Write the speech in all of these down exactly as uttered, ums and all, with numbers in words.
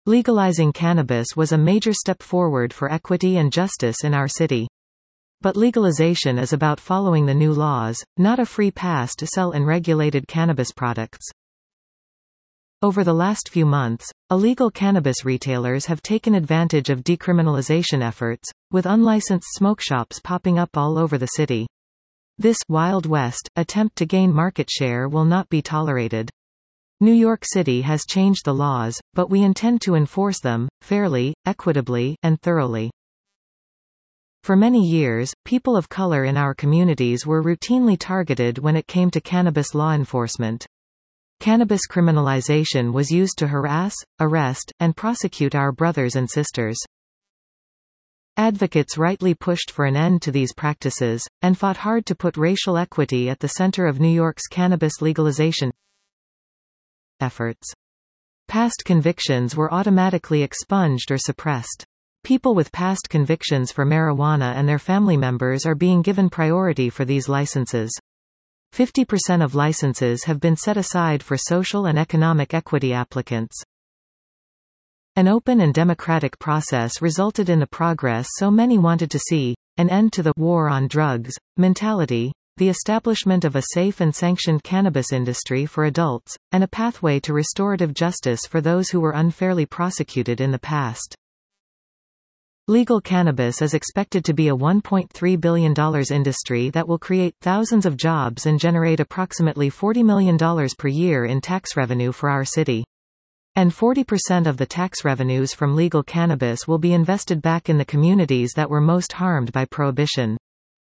Legalizing cannabis was a major step forward for equity and justice in our city. But legalization is about following the new laws, not a free pass to sell unregulated cannabis products. Over the last few months, illegal cannabis retailers have taken advantage of decriminalization efforts, with unlicensed smoke shops popping up all over the city. This Wild West attempt to gain market share will not be tolerated. New York City has changed the laws, but we intend to enforce them, fairly, equitably, and thoroughly. For many years, people of color in our communities were routinely targeted when it came to cannabis law enforcement. Cannabis criminalization was used to harass, arrest, and prosecute our brothers and sisters. Advocates rightly pushed for an end to these practices, and fought hard to put racial equity at the center of New York's cannabis legalization efforts. Past convictions were automatically expunged or suppressed. People with past convictions for marijuana and their family members are being given priority for these licenses. fifty percent of licenses have been set aside for social and economic equity applicants. An open and democratic process resulted in the progress so many wanted to see: an end to the war on drugs mentality, the establishment of a safe and sanctioned cannabis industry for adults, and a pathway to restorative justice for those who were unfairly prosecuted in the past. Legal cannabis is expected to be a one point three billion dollars industry that will create thousands of jobs and generate approximately forty million dollars per year in tax revenue for our city. And forty percent of the tax revenues from legal cannabis will be invested back in the communities that were most harmed by prohibition.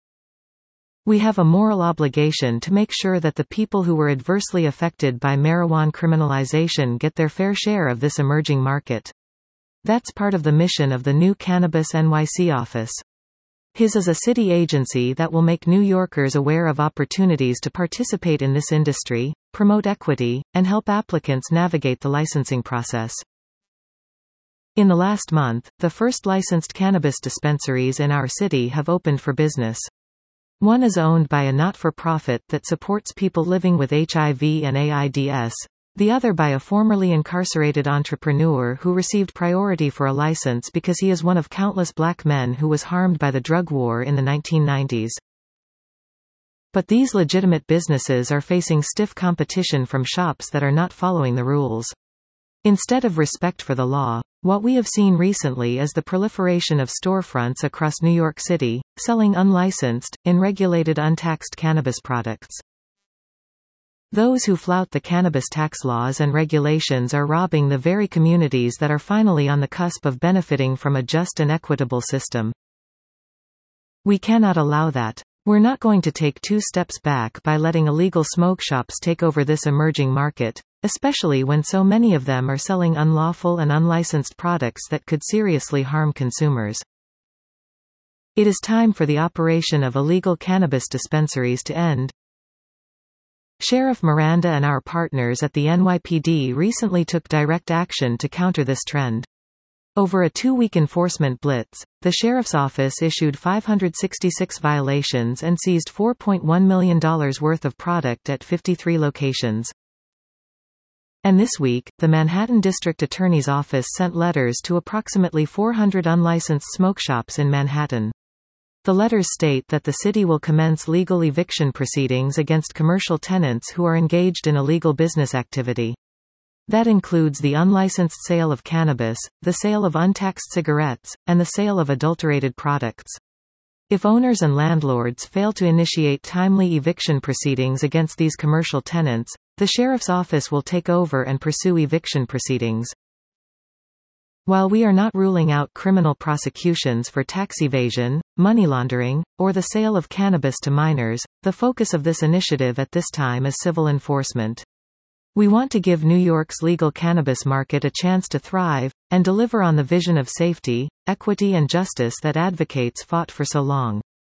We have a moral obligation to make sure that the people who were adversely affected by marijuana criminalization get their fair share of this emerging market. That's part of the mission of the new Cannabis N Y C office. His is a city agency that will make New Yorkers aware of opportunities to participate in this industry, promote equity, and help applicants navigate the licensing process. In the last month, the first licensed cannabis dispensaries in our city have opened for business. One is owned by a not-for-profit that supports people living with H I V and AIDS, the other by a formerly incarcerated entrepreneur who received priority for a license because he is one of countless black men who was harmed by the drug war in the nineteen nineties. But these legitimate businesses are facing stiff competition from shops that are not following the rules. Instead of respect for the law, what we have seen recently is the proliferation of storefronts across New York City, selling unlicensed, unregulated untaxed cannabis products. Those who flout the cannabis tax laws and regulations are robbing the very communities that are finally on the cusp of benefiting from a just and equitable system. We cannot allow that. We're not going to take two steps back by letting illegal smoke shops take over this emerging market, especially when so many of them are selling unlawful and unlicensed products that could seriously harm consumers. It is time for the operation of illegal cannabis dispensaries to end. Sheriff Miranda and our partners at the N Y P D recently took direct action to counter this trend. Over a two-week enforcement blitz, the Sheriff's Office issued five hundred sixty-six violations and seized four point one million dollars worth of product at fifty-three locations. And this week, the Manhattan District Attorney's Office sent letters to approximately four hundred unlicensed smoke shops in Manhattan. The letters state that the city will commence legal eviction proceedings against commercial tenants who are engaged in illegal business activity. That includes the unlicensed sale of cannabis, the sale of untaxed cigarettes, and the sale of adulterated products. If owners and landlords fail to initiate timely eviction proceedings against these commercial tenants, the sheriff's office will take over and pursue eviction proceedings. While we are not ruling out criminal prosecutions for tax evasion, money laundering, or the sale of cannabis to minors, the focus of this initiative at this time is civil enforcement. We want to give New York's legal cannabis market a chance to thrive, and deliver on the vision of safety, equity and justice that advocates fought for so long.